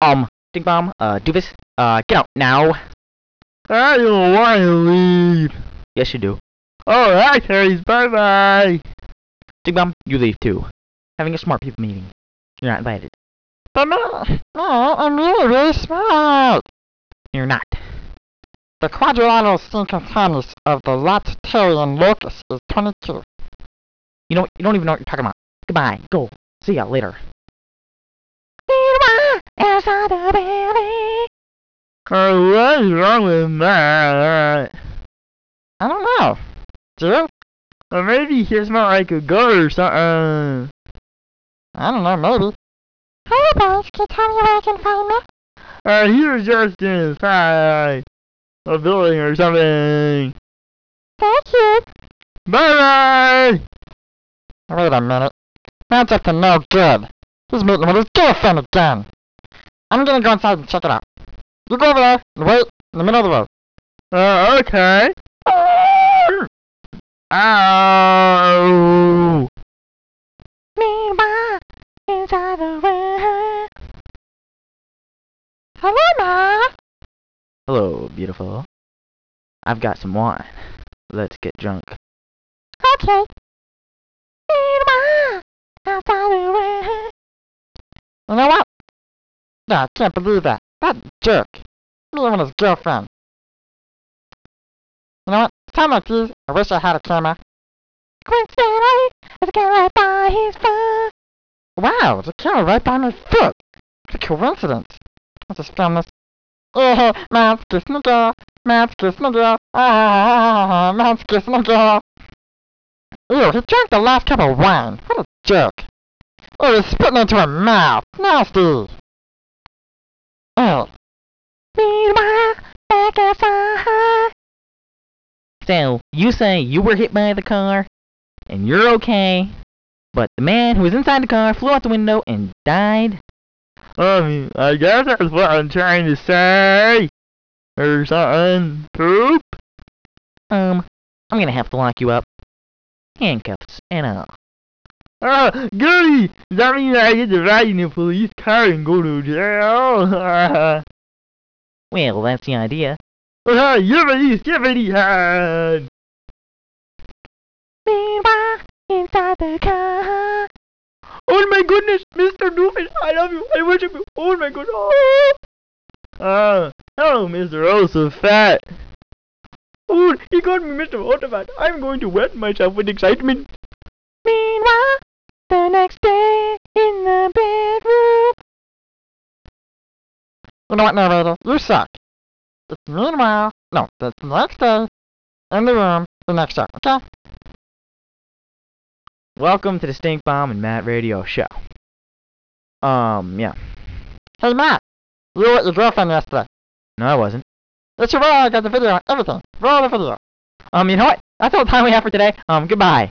Stink Bomb, Doofus, get out now. I don't want to leave. Yes, you do. Alright, Harry's, bye-bye. Stink Bomb, you leave too. Having a smart people meeting. You're not invited. But no, I'm really, really smart. You're not. The quadrilateral synchrotronus of the Latatarian locus is 22. You don't even know what you're talking about. Goodbye. Go. See ya later. Outside the building. What's wrong with that? I don't know. Dude? Or maybe he smelled like a goat or something. I don't know, maybe. Hey boys, can you tell me where I can find me? He was just inside a building or something. Thank you. Bye-bye! Wait a minute. That's up to no good. He's meeting with his girlfriend again. I'm gonna go inside and check it out. You go over there and wait in the middle of the road. Okay. Ow! Meanwhile, inside the room. Hello, Ma. Hello, beautiful. I've got some wine. Let's get drunk. Okay. Meanwhile, outside the room. You know what? No, I can't believe that. That jerk. Me and his girlfriend. You know what? Time like these, I wish I had a camera. Coincidentally, there's a camera right by his foot. Wow, there's a camera right by my foot. What a coincidence. Let's just film this. Matt's kissing a girl. Matt's kissing a girl. Matt's kissing a girl. Ew, he drank the last cup of wine. What a jerk. Oh, he's spitting into her mouth. Nasty. Oh. Meanwhile, back outside. So, you say you were hit by the car, and you're okay, but the man who was inside the car flew out the window and died? I guess that's what I'm trying to say. Or something. Poop? I'm gonna have to lock you up. Handcuffs and all. Goody! Does that mean that I get to ride in a police car and go to jail? Well, that's the idea. Yippity skippity head! Meanwhile, inside the car. Oh my goodness, Mr. Doofus, I love you, I worship you, oh my goodness. Hello, Mr. Oh, so fat. Oh, he got me Mr. Automat. I'm going to wet myself with excitement. Meanwhile, the next day, in the bedroom. You know what, narrator? You suck. It's meanwhile. No, that's the next day, in the room, the next show, okay? Welcome to the Stink Bomb and Matt Radio Show. Yeah. Hey, Matt. You were with your girlfriend yesterday. No, I wasn't. Yes, you were. I got the video and everything. Roll the video. You know what? That's all the time we have for today. Goodbye.